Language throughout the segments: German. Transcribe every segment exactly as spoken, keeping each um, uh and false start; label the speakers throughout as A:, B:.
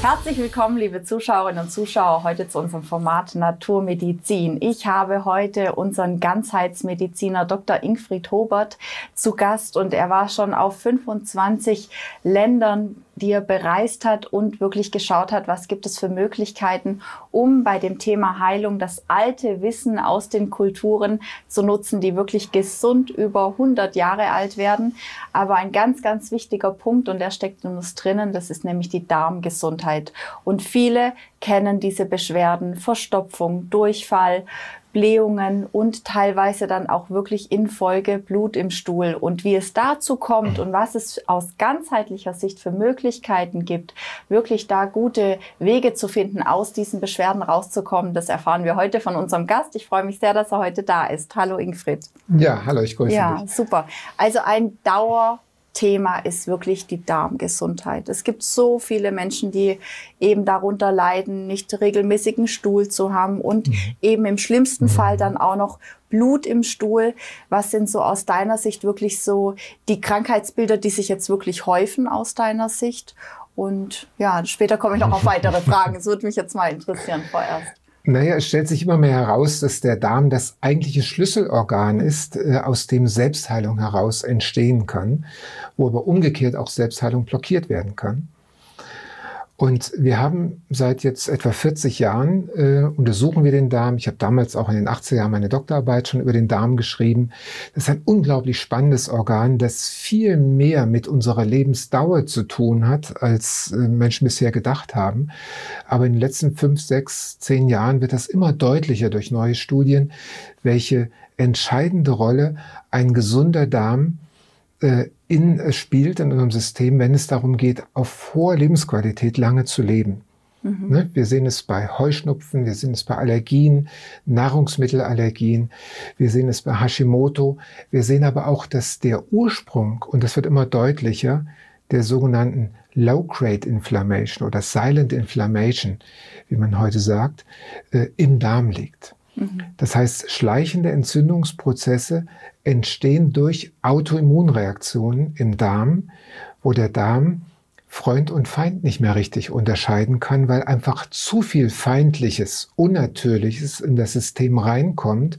A: Herzlich willkommen, liebe Zuschauerinnen und Zuschauer, heute zu unserem Format Naturmedizin. Ich habe heute unseren Ganzheitsmediziner Doktor Ingfried Hobert zu Gast und er war schon auf fünfundzwanzig Ländern, die er bereist hat und wirklich geschaut hat, was gibt es für Möglichkeiten, um bei dem Thema Heilung das alte Wissen aus den Kulturen zu nutzen, die wirklich gesund über hundert Jahre alt werden. Aber ein ganz, ganz wichtiger Punkt, und der steckt in uns drinnen, das ist nämlich die Darmgesundheit. Und viele kennen diese Beschwerden, Verstopfung, Durchfall, Blähungen und teilweise dann auch wirklich in Folge Blut im Stuhl. Und wie es dazu kommt und was es aus ganzheitlicher Sicht für Möglichkeiten gibt, wirklich da gute Wege zu finden, aus diesen Beschwerden rauszukommen, das erfahren wir heute von unserem Gast. Ich freue mich sehr, dass er heute da ist. Hallo Ingfried.
B: Ja, hallo, ich grüße
A: ja,
B: dich.
A: Ja, super. Also ein Dauer Thema ist wirklich die Darmgesundheit. Es gibt so viele Menschen, die eben darunter leiden, nicht regelmäßigen Stuhl zu haben und mhm. eben im schlimmsten mhm. Fall dann auch noch Blut im Stuhl. Was sind so aus deiner Sicht wirklich so die Krankheitsbilder, die sich jetzt wirklich häufen aus deiner Sicht? Und ja, später komme ich noch auf weitere Fragen. Es würde mich jetzt mal interessieren vorerst.
B: Naja, es stellt sich immer mehr heraus, dass der Darm das eigentliche Schlüsselorgan ist, äh, aus dem Selbstheilung heraus entstehen kann, wo aber umgekehrt auch Selbstheilung blockiert werden kann. Und wir haben seit jetzt etwa vierzig Jahren, äh, untersuchen wir den Darm. Ich habe damals auch in den achtziger Jahren meine Doktorarbeit schon über den Darm geschrieben. Das ist ein unglaublich spannendes Organ, das viel mehr mit unserer Lebensdauer zu tun hat, als äh, Menschen bisher gedacht haben. Aber in den letzten fünf, sechs, zehn Jahren wird das immer deutlicher durch neue Studien, welche entscheidende Rolle ein gesunder Darm äh, in äh, spielt in unserem System, wenn es darum geht, auf hohe Lebensqualität lange zu leben. Mhm. Ne? Wir sehen es bei Heuschnupfen, wir sehen es bei Allergien, Nahrungsmittelallergien, wir sehen es bei Hashimoto. Wir sehen aber auch, dass der Ursprung, und das wird immer deutlicher, der sogenannten Low-Grade Inflammation oder Silent Inflammation, wie man heute sagt, äh, im Darm liegt. Das heißt, schleichende Entzündungsprozesse entstehen durch Autoimmunreaktionen im Darm, wo der Darm Freund und Feind nicht mehr richtig unterscheiden kann, weil einfach zu viel Feindliches, Unnatürliches in das System reinkommt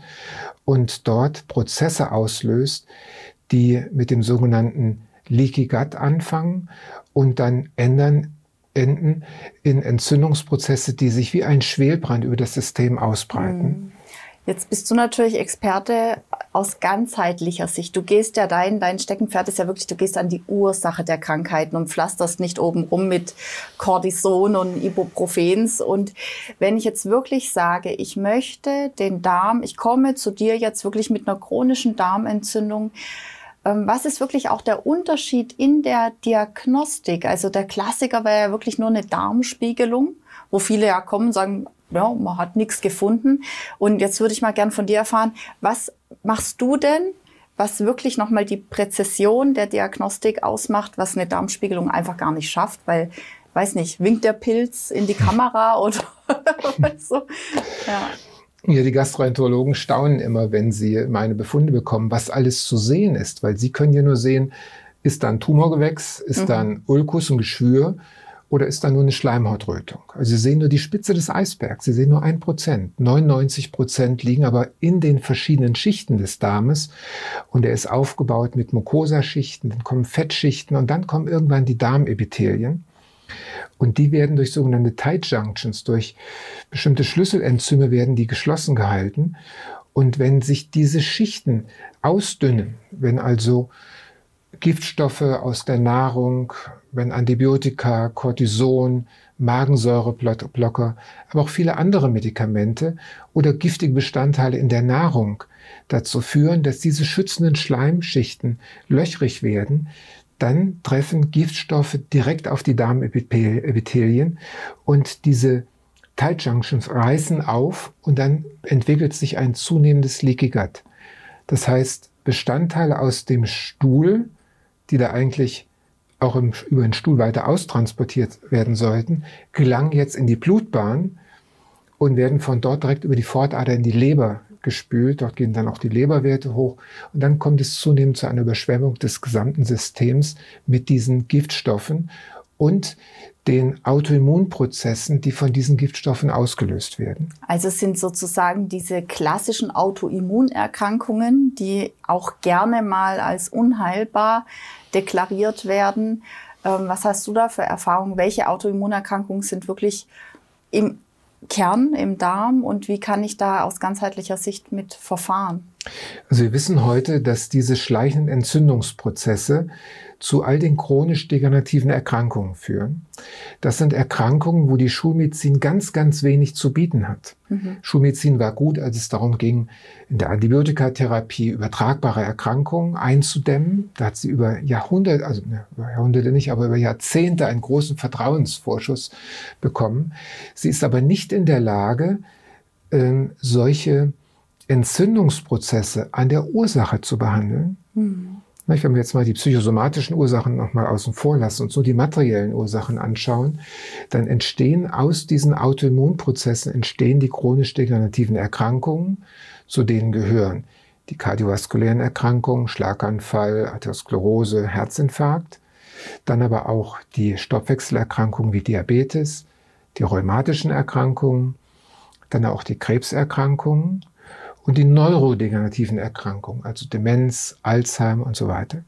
B: und dort Prozesse auslöst, die mit dem sogenannten Leaky Gut anfangen und dann ändern enden in Entzündungsprozesse, die sich wie ein Schwelbrand über das System ausbreiten.
A: Jetzt bist du natürlich Experte aus ganzheitlicher Sicht. Du gehst ja dein, dein Steckenpferd ist ja wirklich, du gehst an die Ursache der Krankheiten und pflasterst nicht oben rum mit Cortison und Ibuprofens. Und wenn ich jetzt wirklich sage, ich möchte den Darm, ich komme zu dir jetzt wirklich mit einer chronischen Darmentzündung, was ist wirklich auch der Unterschied in der Diagnostik? Also der Klassiker wäre ja wirklich nur eine Darmspiegelung, wo viele ja kommen und sagen, ja, man hat nichts gefunden. Und jetzt würde ich mal gern von dir erfahren, was machst du denn, was wirklich nochmal die Präzision der Diagnostik ausmacht, was eine Darmspiegelung einfach gar nicht schafft, weil, weiß nicht, winkt der Pilz in die Kamera oder so? Ja.
B: Ja, die Gastroenterologen staunen immer, wenn sie meine Befunde bekommen, was alles zu sehen ist, weil sie können ja nur sehen, ist da ein Tumorgewächs, ist mhm. da ein Ulkus, ein Geschwür oder ist da nur eine Schleimhautrötung. Also sie sehen nur die Spitze des Eisbergs, sie sehen nur ein Prozent. neunundneunzig Prozent liegen aber in den verschiedenen Schichten des Darmes und er ist aufgebaut mit Mukosaschichten, dann kommen Fettschichten und dann kommen irgendwann die Darmepithelien. Und die werden durch sogenannte Tight Junctions, durch bestimmte Schlüsselenzyme werden die geschlossen gehalten. Und wenn sich diese Schichten ausdünnen, wenn also Giftstoffe aus der Nahrung, wenn Antibiotika, Cortison, Magensäureblocker, aber auch viele andere Medikamente oder giftige Bestandteile in der Nahrung dazu führen, dass diese schützenden Schleimschichten löchrig werden, dann treffen Giftstoffe direkt auf die Darmepithelien und diese Tight Junctions reißen auf und dann entwickelt sich ein zunehmendes Leaky Gut. Das heißt, Bestandteile aus dem Stuhl, die da eigentlich auch im, über den Stuhl weiter austransportiert werden sollten, gelangen jetzt in die Blutbahn und werden von dort direkt über die Pfortader in die Leber gespült. Dort gehen dann auch die Leberwerte hoch und dann kommt es zunehmend zu einer Überschwemmung des gesamten Systems mit diesen Giftstoffen und den Autoimmunprozessen, die von diesen Giftstoffen ausgelöst werden.
A: Also es sind sozusagen diese klassischen Autoimmunerkrankungen, die auch gerne mal als unheilbar deklariert werden. Ähm, was hast du da für Erfahrungen? Welche Autoimmunerkrankungen sind wirklich im Kern, im Darm, und wie kann ich da aus ganzheitlicher Sicht mit verfahren?
B: Also wir wissen heute, dass diese schleichenden Entzündungsprozesse zu all den chronisch degenerativen Erkrankungen führen. Das sind Erkrankungen, wo die Schulmedizin ganz, ganz wenig zu bieten hat. Mhm. Schulmedizin war gut, als es darum ging, in der Antibiotikatherapie übertragbare Erkrankungen einzudämmen. Da hat sie über Jahrhunderte, also ne, über Jahrhunderte nicht, aber über Jahrzehnte einen großen Vertrauensvorschuss bekommen. Sie ist aber nicht in der Lage, äh, solche Entzündungsprozesse an der Ursache zu behandeln. Mhm. Wenn wir jetzt mal die psychosomatischen Ursachen noch mal außen vor lassen und so die materiellen Ursachen anschauen, dann entstehen aus diesen Autoimmunprozessen entstehen die chronisch degenerativen Erkrankungen, zu denen gehören die kardiovaskulären Erkrankungen, Schlaganfall, Arteriosklerose, Herzinfarkt, dann aber auch die Stoffwechselerkrankungen wie Diabetes, die rheumatischen Erkrankungen, dann auch die Krebserkrankungen und die neurodegenerativen Erkrankungen, also Demenz, Alzheimer und so weiter.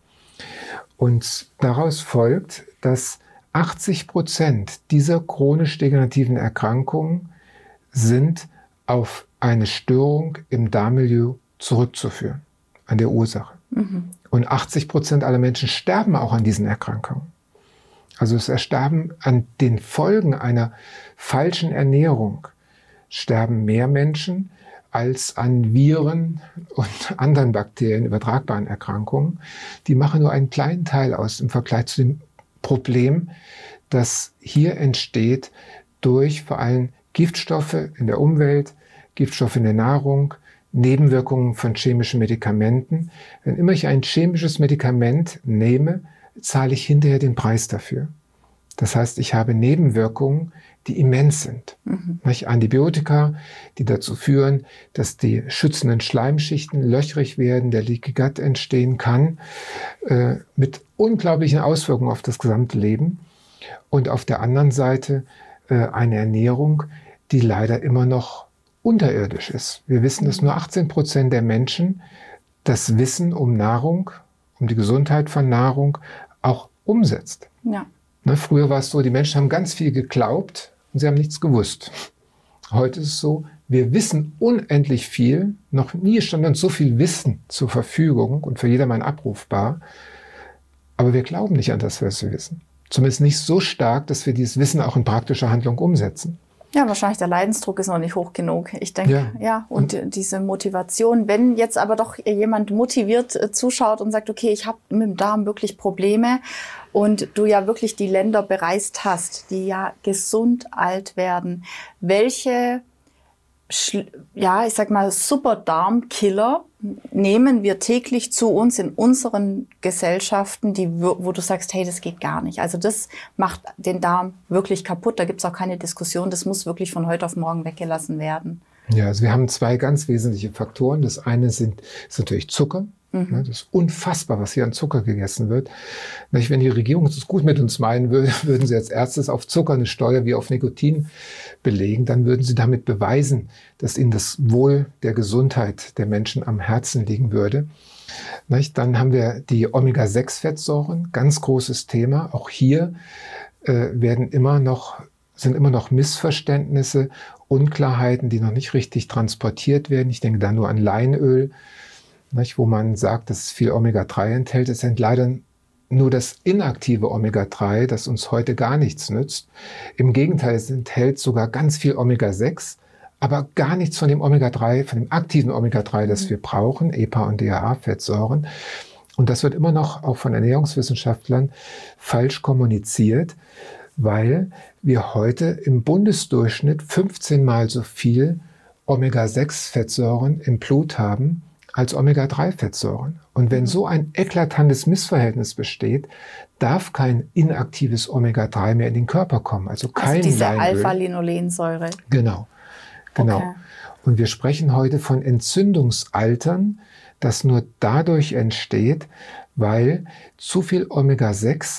B: Und daraus folgt, dass achtzig Prozent dieser chronisch degenerativen Erkrankungen sind auf eine Störung im Darmmilieu zurückzuführen, an der Ursache. Mhm. Und achtzig Prozent aller Menschen sterben auch an diesen Erkrankungen. Also es ersterben an den Folgen einer falschen Ernährung, sterben mehr Menschen als an Viren und anderen Bakterien übertragbaren Erkrankungen. Die machen nur einen kleinen Teil aus im Vergleich zu dem Problem, das hier entsteht durch vor allem Giftstoffe in der Umwelt, Giftstoffe in der Nahrung, Nebenwirkungen von chemischen Medikamenten. Wenn immer ich ein chemisches Medikament nehme, zahle ich hinterher den Preis dafür. Das heißt, ich habe Nebenwirkungen, die immens sind. Mhm. Antibiotika, die dazu führen, dass die schützenden Schleimschichten löchrig werden, der Leaky Gut entstehen kann, äh, mit unglaublichen Auswirkungen auf das gesamte Leben. Und auf der anderen Seite äh, eine Ernährung, die leider immer noch unterirdisch ist. Wir wissen, dass nur achtzehn Prozent der Menschen das Wissen um Nahrung, um die Gesundheit von Nahrung auch umsetzt. Ja. Ne, früher war es so, die Menschen haben ganz viel geglaubt und sie haben nichts gewusst. Heute ist es so, wir wissen unendlich viel, noch nie stand uns so viel Wissen zur Verfügung und für jedermann abrufbar, aber wir glauben nicht an das, was wir wissen. Zumindest nicht so stark, dass wir dieses Wissen auch in praktischer Handlung umsetzen.
A: Ja, wahrscheinlich der Leidensdruck ist noch nicht hoch genug. Ich denke, ja, ja und, und diese Motivation. Wenn jetzt aber doch jemand motiviert äh, zuschaut und sagt, okay, ich habe mit dem Darm wirklich Probleme und du ja wirklich die Länder bereist hast, die ja gesund alt werden, welche, ja, ich sag mal, Superdarmkiller nehmen wir täglich zu uns in unseren Gesellschaften, die, wo du sagst, hey, das geht gar nicht. Also das macht den Darm wirklich kaputt. Da gibt's auch keine Diskussion. Das muss wirklich von heute auf morgen weggelassen werden.
B: Ja, also wir haben zwei ganz wesentliche Faktoren. Das eine sind, ist natürlich Zucker. Mhm. Das ist unfassbar, was hier an Zucker gegessen wird. Wenn die Regierung es gut mit uns meinen würde, würden sie als erstes auf Zucker eine Steuer wie auf Nikotin belegen. Dann würden sie damit beweisen, dass ihnen das Wohl der Gesundheit der Menschen am Herzen liegen würde. Dann haben wir die Omega sechs Fettsäuren, ganz großes Thema. Auch hier äh, werden immer noch, sind immer noch Missverständnisse, Unklarheiten, die noch nicht richtig transportiert werden. Ich denke da nur an Leinöl, wo man sagt, dass es viel Omega drei enthält. Es sind leider nur das inaktive Omega drei, das uns heute gar nichts nützt. Im Gegenteil, es enthält sogar ganz viel Omega sechs, aber gar nichts von dem Omega drei, von dem aktiven Omega drei, das mhm. wir brauchen, E P A und D H A-Fettsäuren. Und das wird immer noch auch von Ernährungswissenschaftlern falsch kommuniziert, weil wir heute im Bundesdurchschnitt fünfzehn Mal so viel Omega sechs Fettsäuren im Blut haben als Omega drei Fettsäuren. Und wenn so ein eklatantes Missverhältnis besteht, darf kein inaktives Omega drei mehr in den Körper kommen. Also kein
A: also diese
B: Leinöl.
A: Alpha-Linolensäure.
B: Genau, genau. Okay. Und wir sprechen heute von Entzündungsaltern, das nur dadurch entsteht, weil zu viel Omega sechs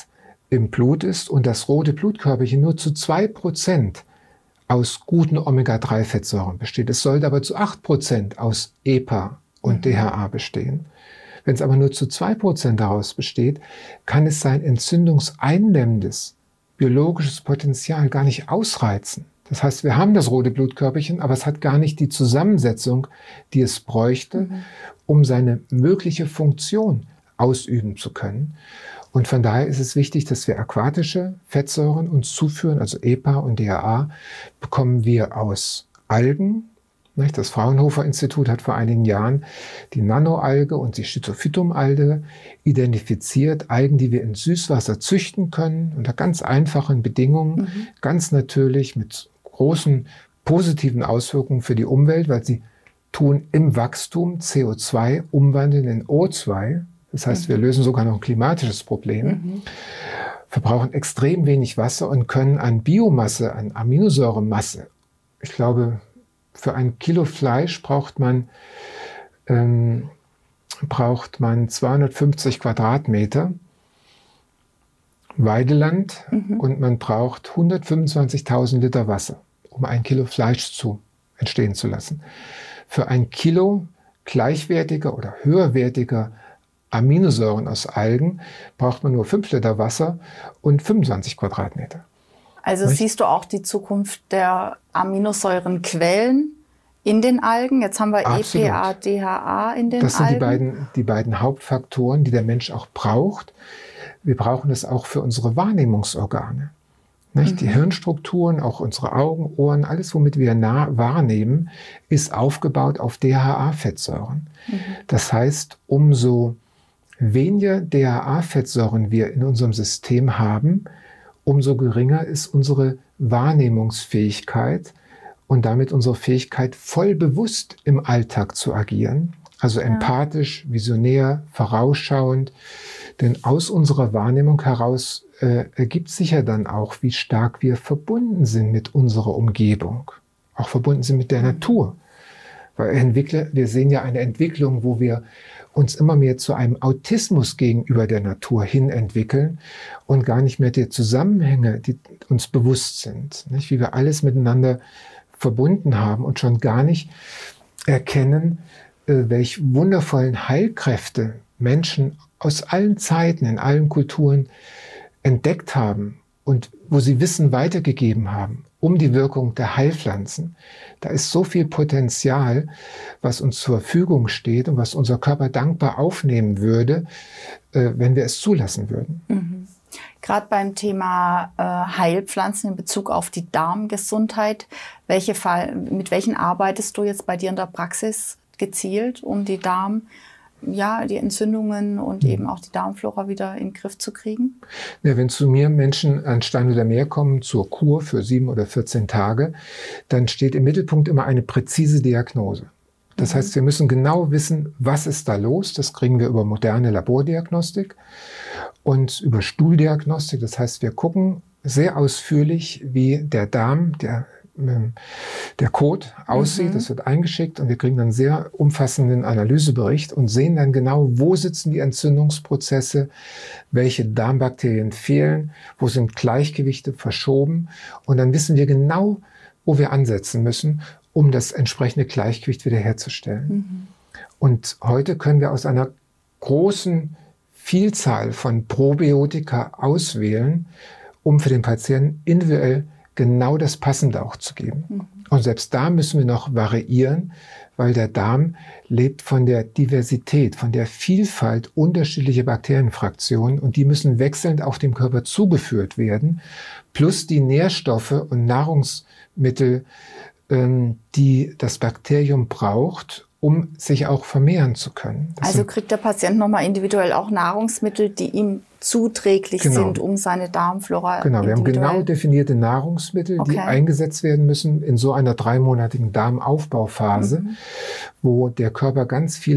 B: im Blut ist und das rote Blutkörperchen nur zu zwei Prozent aus guten Omega drei Fettsäuren besteht. Es sollte aber zu acht Prozent aus E P A und mhm. D H A bestehen. Wenn es aber nur zu zwei Prozent daraus besteht, kann es sein entzündungseinlämmendes biologisches Potenzial gar nicht ausreizen. Das heißt, wir haben das rote Blutkörperchen, aber es hat gar nicht die Zusammensetzung, die es bräuchte, mhm. um seine mögliche Funktion ausüben zu können. Und von daher ist es wichtig, dass wir aquatische Fettsäuren uns zuführen, also E P A und D H A bekommen wir aus Algen. Das Fraunhofer-Institut hat vor einigen Jahren die Nanoalge und die Schizophytum-Alge identifiziert, Algen, die wir in Süßwasser züchten können, unter ganz einfachen Bedingungen, mhm. ganz natürlich mit großen positiven Auswirkungen für die Umwelt, weil sie tun im Wachstum C O zwei umwandeln in O zwei. Das heißt, mhm. wir lösen sogar noch ein klimatisches Problem, mhm. verbrauchen extrem wenig Wasser und können an Biomasse, an Aminosäuremasse, ich glaube, für ein Kilo Fleisch braucht man, ähm, braucht man zweihundertfünfzig Quadratmeter Weideland mhm. und man braucht hundertfünfundzwanzigtausend Liter Wasser, um ein Kilo Fleisch zu entstehen zu lassen. Für ein Kilo gleichwertiger oder höherwertiger Aminosäuren aus Algen braucht man nur fünf Liter Wasser und fünfundzwanzig Quadratmeter.
A: Also Nicht? Siehst du auch die Zukunft der Aminosäurenquellen in den Algen? Jetzt haben wir Absolut. E P A, D H A in den Algen.
B: Das sind die beiden, die beiden Hauptfaktoren, die der Mensch auch braucht. Wir brauchen es auch für unsere Wahrnehmungsorgane. Nicht? Mhm. Die Hirnstrukturen, auch unsere Augen, Ohren, alles, womit wir nah wahrnehmen, ist aufgebaut auf D H A-Fettsäuren. Mhm. Das heißt, umso weniger D H A-Fettsäuren wir in unserem System haben, umso geringer ist unsere Wahrnehmungsfähigkeit und damit unsere Fähigkeit, voll bewusst im Alltag zu agieren. Also ja. empathisch, visionär, vorausschauend. Denn aus unserer Wahrnehmung heraus äh, ergibt sich ja dann auch, wie stark wir verbunden sind mit unserer Umgebung. Auch verbunden sind mit der mhm. Natur. Weil Entwickler, wir sehen ja eine Entwicklung, wo wir uns immer mehr zu einem Autismus gegenüber der Natur hin entwickeln und gar nicht mehr die Zusammenhänge, die uns bewusst sind, nicht? Wie wir alles miteinander verbunden haben und schon gar nicht erkennen, äh, welche wundervollen Heilkräfte Menschen aus allen Zeiten, in allen Kulturen entdeckt haben und wo sie Wissen weitergegeben haben, um die Wirkung der Heilpflanzen. Da ist so viel Potenzial, was uns zur Verfügung steht und was unser Körper dankbar aufnehmen würde, äh, wenn wir es zulassen würden.
A: Mhm. Gerade beim Thema äh, Heilpflanzen in Bezug auf die Darmgesundheit, welche Fall, mit welchen arbeitest du jetzt bei dir in der Praxis gezielt, um die Darm ja, die Entzündungen und eben auch die Darmflora wieder in den Griff zu kriegen?
B: Ja, wenn zu mir Menschen an Stein oder Meer kommen zur Kur für sieben oder vierzehn Tage, dann steht im Mittelpunkt immer eine präzise Diagnose. Das mhm. heißt, wir müssen genau wissen, was ist da los. Das kriegen wir über moderne Labordiagnostik und über Stuhldiagnostik. Das heißt, wir gucken sehr ausführlich, wie der Darm, der der Code aussieht, mhm. das wird eingeschickt und wir kriegen dann einen sehr umfassenden Analysebericht und sehen dann genau, wo sitzen die Entzündungsprozesse, welche Darmbakterien fehlen, wo sind Gleichgewichte verschoben und dann wissen wir genau, wo wir ansetzen müssen, um das entsprechende Gleichgewicht wiederherzustellen. Mhm. Und heute können wir aus einer großen Vielzahl von Probiotika auswählen, um für den Patienten individuell genau das Passende auch zu geben. Mhm. Und selbst da müssen wir noch variieren, weil der Darm lebt von der Diversität, von der Vielfalt unterschiedlicher Bakterienfraktionen und die müssen wechselnd auch dem Körper zugeführt werden, plus die Nährstoffe und Nahrungsmittel, ähm, die das Bakterium braucht, um sich auch vermehren zu können. Das
A: also kriegt der Patient nochmal individuell auch Nahrungsmittel, die ihm zuträglich genau. sind, um seine Darmflora
B: Genau, wir haben genau definierte Nahrungsmittel, okay. die eingesetzt werden müssen in so einer dreimonatigen Darmaufbauphase, mhm. wo der Körper ganz viele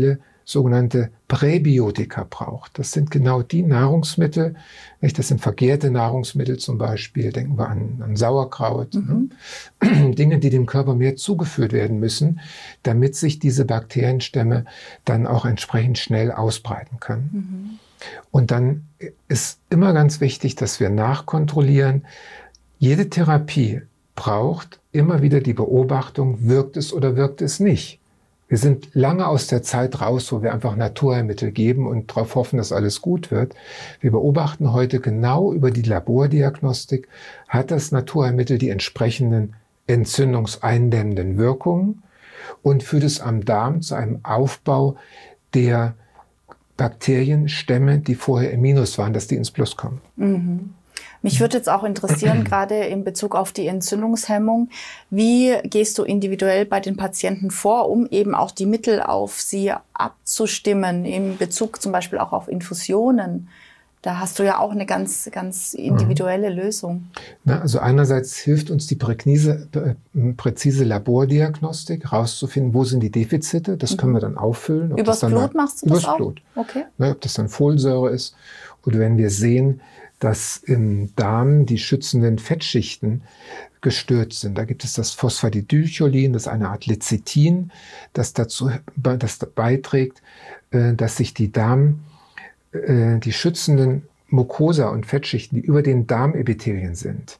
B: sogenannte Präbiotika braucht. Das sind genau die Nahrungsmittel, nicht? Das sind vergärte Nahrungsmittel zum Beispiel, denken wir an, an Sauerkraut, mhm. ne? Dinge, die dem Körper mehr zugeführt werden müssen, damit sich diese Bakterienstämme dann auch entsprechend schnell ausbreiten können. Mhm. Und dann ist immer ganz wichtig, dass wir nachkontrollieren, jede Therapie braucht immer wieder die Beobachtung, wirkt es oder wirkt es nicht. Wir sind lange aus der Zeit raus, wo wir einfach Naturheilmittel geben und darauf hoffen, dass alles gut wird. Wir beobachten heute genau über die Labordiagnostik, hat das Naturheilmittel die entsprechenden entzündungseindämmenden Wirkungen und führt es am Darm zu einem Aufbau der Bakterienstämme, die vorher im Minus waren, dass die ins Plus kommen.
A: Mhm. Mich würde jetzt auch interessieren, gerade in Bezug auf die Entzündungshemmung, wie gehst du individuell bei den Patienten vor, um eben auch die Mittel auf sie abzustimmen, in Bezug zum Beispiel auch auf Infusionen? Da hast du ja auch eine ganz, ganz individuelle mhm. Lösung.
B: Na, also einerseits hilft uns die präzise, präzise Labordiagnostik, herauszufinden, wo sind die Defizite. Das mhm. können wir dann auffüllen.
A: Ob übers das dann Blut machst du das auch?
B: Blut.
A: Okay.
B: Na, ob das dann Folsäure ist oder wenn wir sehen, dass im Darm die schützenden Fettschichten gestört sind. Da gibt es das Phosphatidylcholin, das ist eine Art Lecithin, das dazu das beiträgt, dass sich die Darm, die schützenden Mucosa und Fettschichten, die über den Darmepithelien sind,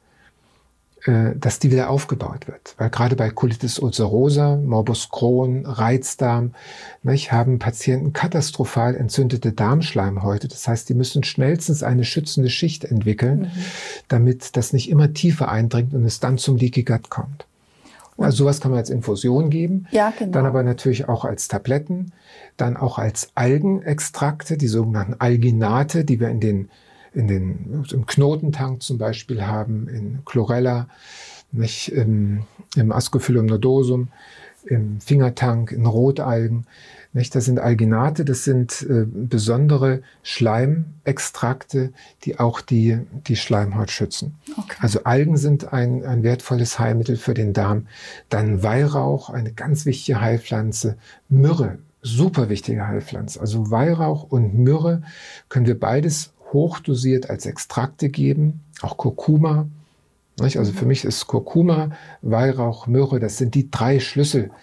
B: dass die wieder aufgebaut wird. Weil gerade bei Colitis ulcerosa, Morbus Crohn, Reizdarm, nicht, haben Patienten katastrophal entzündete Darmschleimhäute. Das heißt, die müssen schnellstens eine schützende Schicht entwickeln, mhm. damit das nicht immer tiefer eindringt und es dann zum Leaky Gut kommt. Also sowas kann man als Infusion geben,
A: ja, genau.
B: Dann aber natürlich auch als Tabletten, dann auch als Algenextrakte, die sogenannten Alginate, die wir in den in den, im Knotentank zum Beispiel haben, in Chlorella, nicht, im, im Ascophyllum nodosum, im Fingertank, in Rotalgen. Nicht? Das sind Alginate, das sind äh, besondere Schleimextrakte, die auch die, die Schleimhaut schützen. Okay. Also Algen sind ein, ein wertvolles Heilmittel für den Darm. Dann Weihrauch, eine ganz wichtige Heilpflanze. Myrrhe, super wichtige Heilpflanze. Also Weihrauch und Myrrhe können wir beides hochdosiert als Extrakte geben, auch Kurkuma. Nicht? Also für mich ist Kurkuma, Weihrauch, Myrrhe, das sind die drei Schlüsselextrakte,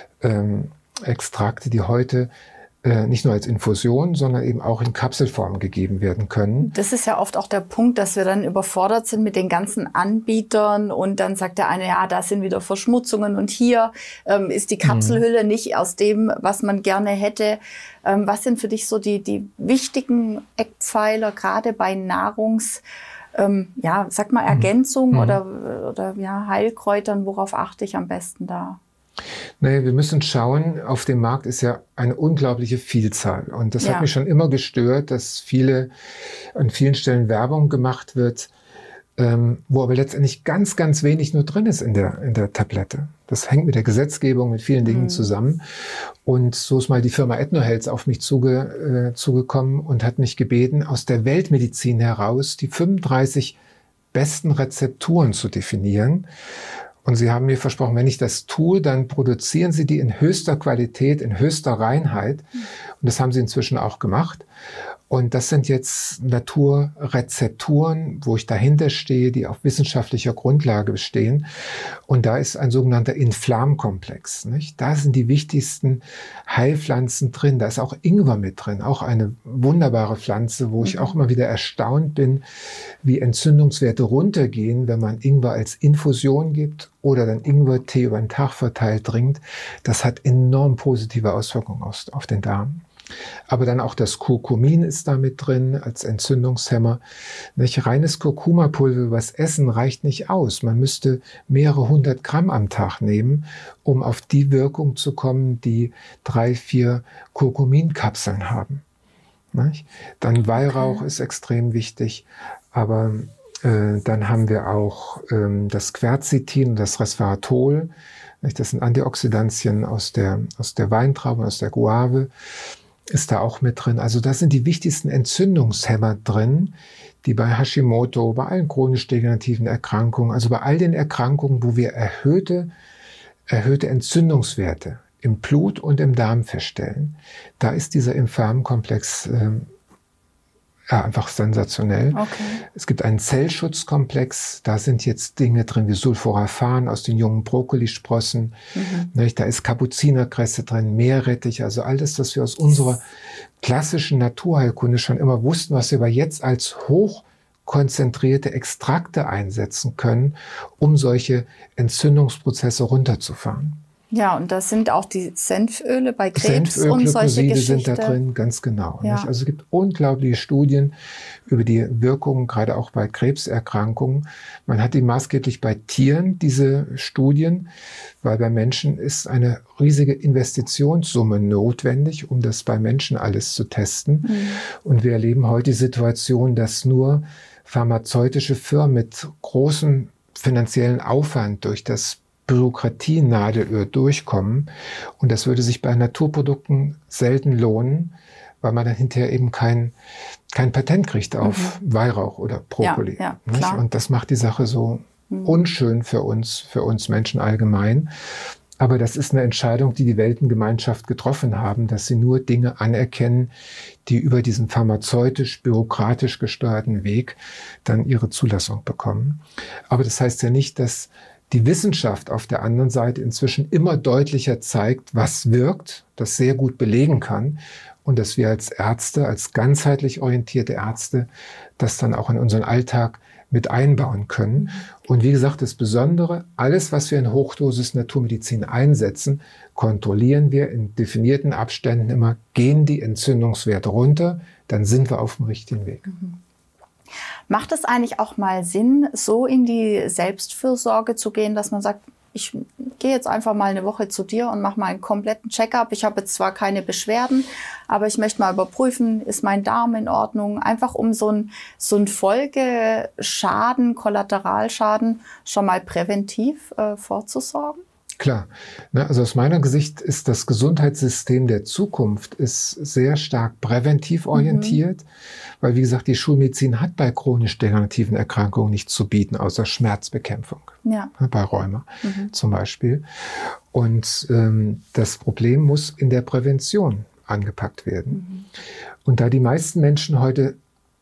B: ähm, die heute äh, nicht nur als Infusion, sondern eben auch in Kapselform gegeben werden können.
A: Das ist ja oft auch der Punkt, dass wir dann überfordert sind mit den ganzen Anbietern und dann sagt der eine, ja, da sind wieder Verschmutzungen und hier ähm, ist die Kapselhülle mhm. nicht aus dem, was man gerne hätte. Ähm, was sind für dich so die, die wichtigen Eckpfeiler, gerade bei Nahrungs, ähm, ja, sag mal Ergänzung mhm. oder, oder ja, Heilkräutern, worauf achte ich am besten da?
B: Nee, wir müssen schauen, auf dem Markt ist ja eine unglaubliche Vielzahl. Und das
A: ja.
B: hat mich schon immer gestört, dass viele, an vielen Stellen Werbung gemacht wird, ähm, wo aber letztendlich ganz, ganz wenig nur drin ist in der, in der Tablette. Das hängt mit der Gesetzgebung, mit vielen Dingen mhm. zusammen. Und so ist mal die Firma Ethnohealth auf mich zuge, äh, zugekommen und hat mich gebeten, aus der Weltmedizin heraus die fünfunddreißig besten Rezepturen zu definieren. Und Sie haben mir versprochen, wenn ich das tue, dann produzieren Sie die in höchster Qualität, in höchster Reinheit. Und das haben Sie inzwischen auch gemacht. Und das sind jetzt Naturrezepturen, wo ich dahinter stehe, die auf wissenschaftlicher Grundlage bestehen. Und da ist ein sogenannter Inflamkomplex, nicht? Da sind die wichtigsten Heilpflanzen drin. Da ist auch Ingwer mit drin, auch eine wunderbare Pflanze, wo ich auch immer wieder erstaunt bin, wie Entzündungswerte runtergehen, wenn man Ingwer als Infusion gibt oder dann Ingwertee über den Tag verteilt trinkt. Das hat enorm positive Auswirkungen auf den Darm. Aber dann auch das Kurkumin ist da mit drin als Entzündungshemmer. Nicht? Reines Kurkumapulver übers Essen reicht nicht aus. Man müsste mehrere hundert Gramm am Tag nehmen, um auf die Wirkung zu kommen, die drei, vier Kurkuminkapseln haben. Nicht? Dann Weihrauch okay. ist extrem wichtig, aber äh, dann haben wir auch ähm, das Quercetin und das Resveratrol. Nicht? Das sind Antioxidantien aus der, aus der Weintraube, aus der Guave. Ist da auch mit drin. Also das sind die wichtigsten Entzündungshemmer drin, die bei Hashimoto, bei allen chronisch degenerativen Erkrankungen, also bei all den Erkrankungen, wo wir erhöhte, erhöhte Entzündungswerte im Blut und im Darm feststellen, da ist dieser Infamen-Komplex äh, ja, einfach sensationell.
A: Okay.
B: Es gibt einen Zellschutzkomplex, da sind jetzt Dinge drin wie Sulforaphan aus den jungen Brokkolisprossen. Mhm. Da ist Kapuzinerkresse drin, Meerrettich, also alles, das wir aus unserer klassischen Naturheilkunde schon immer wussten, was wir aber jetzt als hochkonzentrierte Extrakte einsetzen können, um solche Entzündungsprozesse runterzufahren.
A: Ja, und da sind auch die Senföle bei Krebs Senföl, und solche Geschichten.
B: sind da drin, ganz genau.
A: Ja.
B: Nicht? Also es gibt unglaubliche Studien über die Wirkungen, gerade auch bei Krebserkrankungen. Man hat die maßgeblich bei Tieren, diese Studien, weil bei Menschen ist eine riesige Investitionssumme notwendig, um das bei Menschen alles zu testen. Mhm. Und wir erleben heute die Situation, dass nur pharmazeutische Firmen mit großem finanziellen Aufwand durch das Bürokratie-Nadelöhr durchkommen. Und das würde sich bei Naturprodukten selten lohnen, weil man dann hinterher eben kein, kein Patent kriegt auf mhm. Weihrauch oder Brokkoli.
A: Ja, ja, klar.
B: Und das macht die Sache so mhm. unschön für uns, für uns Menschen allgemein. Aber das ist eine Entscheidung, die die Weltengemeinschaft getroffen haben, dass sie nur Dinge anerkennen, die über diesen pharmazeutisch-bürokratisch gesteuerten Weg dann ihre Zulassung bekommen. Aber das heißt ja nicht, dass die Wissenschaft auf der anderen Seite inzwischen immer deutlicher zeigt, was wirkt, das sehr gut belegen kann und dass wir als Ärzte, als ganzheitlich orientierte Ärzte, das dann auch in unseren Alltag mit einbauen können. Und wie gesagt, das Besondere, alles, was wir in Hochdosis Naturmedizin einsetzen, kontrollieren wir in definierten Abständen immer, gehen die Entzündungswerte runter, dann sind wir auf dem richtigen Weg.
A: Mhm. Macht es eigentlich auch mal Sinn, so in die Selbstfürsorge zu gehen, dass man sagt, ich gehe jetzt einfach mal eine Woche zu dir und mache mal einen kompletten Check-up. Ich habe jetzt zwar keine Beschwerden, aber ich möchte mal überprüfen, ist mein Darm in Ordnung? Einfach um so ein, so ein Folgeschaden, Kollateralschaden schon mal präventiv äh, vorzusorgen?
B: Klar. Also aus meiner Sicht ist das Gesundheitssystem der Zukunft ist sehr stark präventiv orientiert, mhm. weil, wie gesagt, die Schulmedizin hat bei chronisch degenerativen Erkrankungen nichts zu bieten, außer Schmerzbekämpfung.
A: Ja.
B: Bei Rheuma mhm. zum Beispiel. Und ähm, das Problem muss in der Prävention angepackt werden. Mhm. Und da die meisten Menschen heute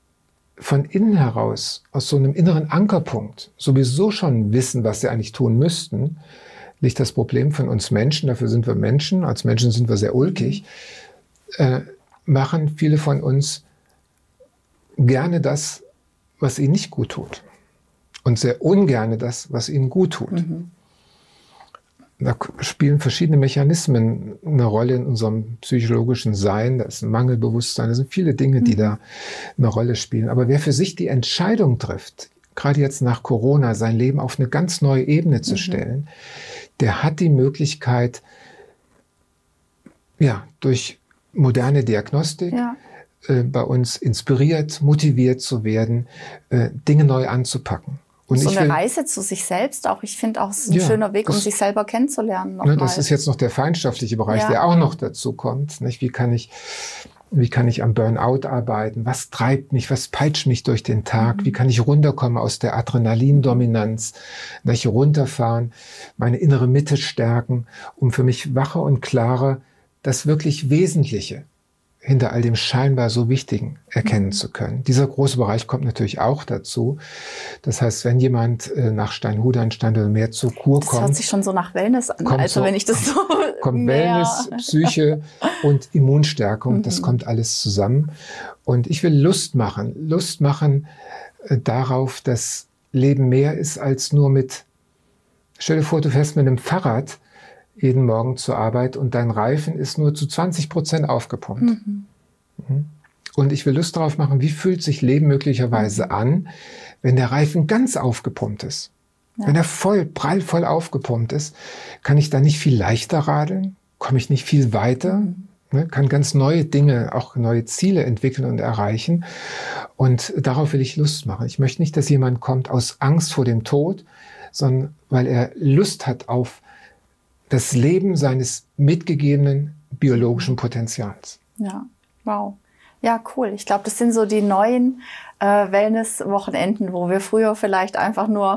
B: von innen heraus, aus so einem inneren Ankerpunkt, sowieso schon wissen, was sie eigentlich tun müssten, liegt das Problem von uns Menschen, dafür sind wir Menschen, als Menschen sind wir sehr ulkig, äh, machen viele von uns gerne das, was ihnen nicht gut tut. Und sehr ungerne das, was ihnen gut tut. Mhm. Da spielen verschiedene Mechanismen eine Rolle in unserem psychologischen Sein. Da ist ein Mangelbewusstsein, da sind viele Dinge, die mhm. da eine Rolle spielen. Aber wer für sich die Entscheidung trifft, gerade jetzt nach Corona, sein Leben auf eine ganz neue Ebene zu mhm. stellen, der hat die Möglichkeit, ja, durch moderne Diagnostik ja. äh, bei uns inspiriert, motiviert zu werden, äh, Dinge neu anzupacken. Und
A: so
B: ich
A: eine
B: will,
A: Reise zu sich selbst auch. Ich finde auch, es ist ein
B: ja,
A: schöner Weg,
B: das,
A: um sich selber kennenzulernen.
B: Ne, das ist jetzt noch der feinstoffliche Bereich, ja. der auch noch dazu kommt. Nicht? Wie kann ich, wie kann ich am Burnout arbeiten? Was treibt mich? Was peitscht mich durch den Tag? Mhm. Wie kann ich runterkommen aus der Adrenalindominanz? Nicht runterfahren, meine innere Mitte stärken, um für mich wacher und klarer das wirklich Wesentliche hinter all dem scheinbar so Wichtigen erkennen mhm. zu können. Dieser große Bereich kommt natürlich auch dazu. Das heißt, wenn jemand äh, nach Steinhude an Stein oder Meer zur Kur
A: das
B: kommt...
A: Das hört sich schon so nach Wellness an, also so, wenn ich das so...
B: Kommt Wellness, Psyche und Immunstärkung, mhm. das kommt alles zusammen. Und ich will Lust machen, Lust machen äh, darauf, dass Leben mehr ist als nur mit... Stell dir vor, du fährst mit einem Fahrrad jeden Morgen zur Arbeit und dein Reifen ist nur zu zwanzig Prozent aufgepumpt. Mhm. Und ich will Lust darauf machen, wie fühlt sich Leben möglicherweise mhm. an, wenn der Reifen ganz aufgepumpt ist. Ja. Wenn er voll, prallvoll aufgepumpt ist, kann ich da nicht viel leichter radeln? Komme ich nicht viel weiter? Mhm. Ne, kann ganz neue Dinge, auch neue Ziele entwickeln und erreichen. Und darauf will ich Lust machen. Ich möchte nicht, dass jemand kommt aus Angst vor dem Tod, sondern weil er Lust hat auf das Leben seines mitgegebenen biologischen Potenzials.
A: Ja, wow. Ja, cool. Ich glaube, das sind so die neuen äh, Wellness-Wochenenden, wo wir früher vielleicht einfach nur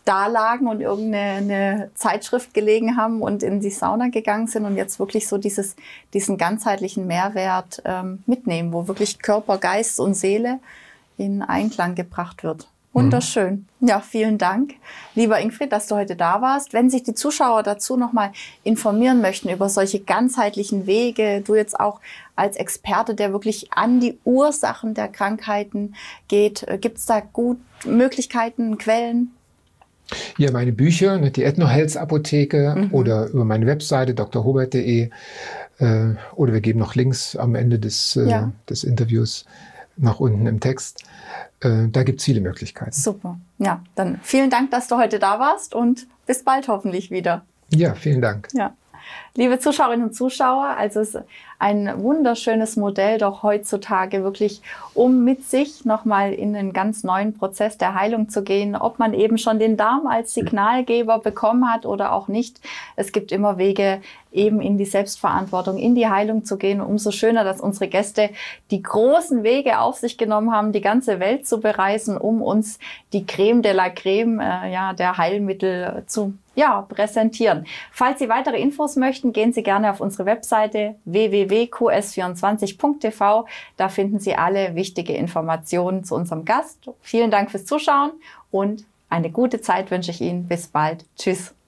A: da lagen und irgendeine Zeitschrift gelegen haben und in die Sauna gegangen sind und jetzt wirklich so dieses, diesen ganzheitlichen Mehrwert ähm, mitnehmen, wo wirklich Körper, Geist und Seele in Einklang gebracht wird. Wunderschön. Ja, vielen Dank, lieber Ingfried, dass du heute da warst. Wenn sich die Zuschauer dazu nochmal informieren möchten über solche ganzheitlichen Wege, du jetzt auch als Experte, der wirklich an die Ursachen der Krankheiten geht, gibt es da gut Möglichkeiten, Quellen?
B: Ja, meine Bücher, die Ethno-Health Apotheke mhm. oder über meine Webseite d r hobert punkt de äh, oder wir geben noch Links am Ende des, äh, ja. des Interviews nach unten im Text. Äh, da gibt es viele Möglichkeiten.
A: Super. Ja, dann vielen Dank, dass du heute da warst und bis bald hoffentlich wieder.
B: Ja, vielen Dank.
A: Ja. Liebe Zuschauerinnen und Zuschauer, also es ist ein wunderschönes Modell doch heutzutage wirklich, um mit sich nochmal in einen ganz neuen Prozess der Heilung zu gehen, ob man eben schon den Darm als Signalgeber bekommen hat oder auch nicht. Es gibt immer Wege, eben in die Selbstverantwortung, in die Heilung zu gehen. Umso schöner, dass unsere Gäste die großen Wege auf sich genommen haben, die ganze Welt zu bereisen, um uns die Creme de la Creme, äh, ja, der Heilmittel zu ja, präsentieren. Falls Sie weitere Infos möchten, gehen Sie gerne auf unsere Webseite w w w punkt q s vierundzwanzig punkt t v. Da finden Sie alle wichtige Informationen zu unserem Gast. Vielen Dank fürs Zuschauen und eine gute Zeit wünsche ich Ihnen. Bis bald. Tschüss.